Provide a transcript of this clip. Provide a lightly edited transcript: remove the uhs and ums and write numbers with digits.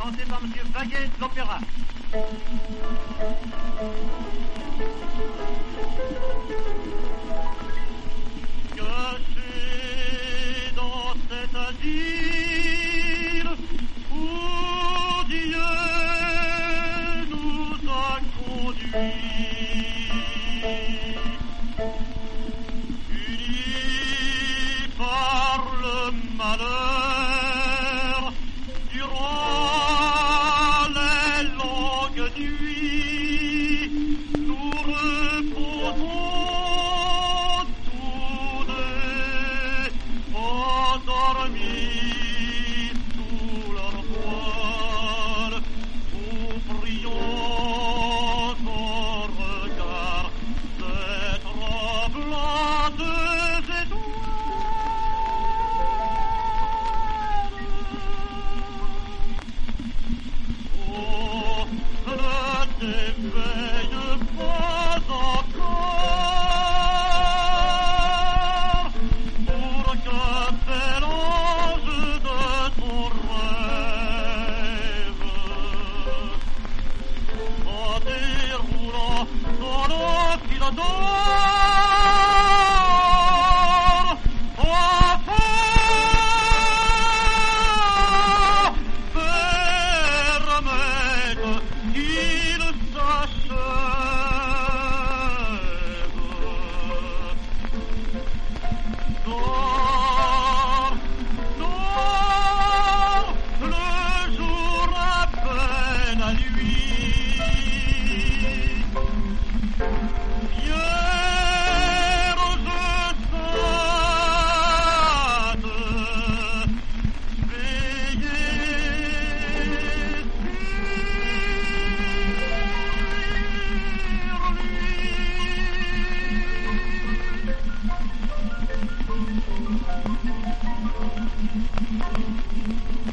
chanté par M. Vaguet de l'Opéra. Caché dans cet asile où Dieu nous a conduits, unis par le malheur, durant les longues nuits, nous reposons tous deux, endormis sous leur voile. Nous prions au regard des tremblantes étoiles. Oh, ne t'éveille pas encore pour qu'un bel ange de ton rêve, en déroulant dans le fil d'or, enfin permette qu'il s'achève. Dors, dors, le jour appelle à lui. Vierge sainte, veillez sur lui.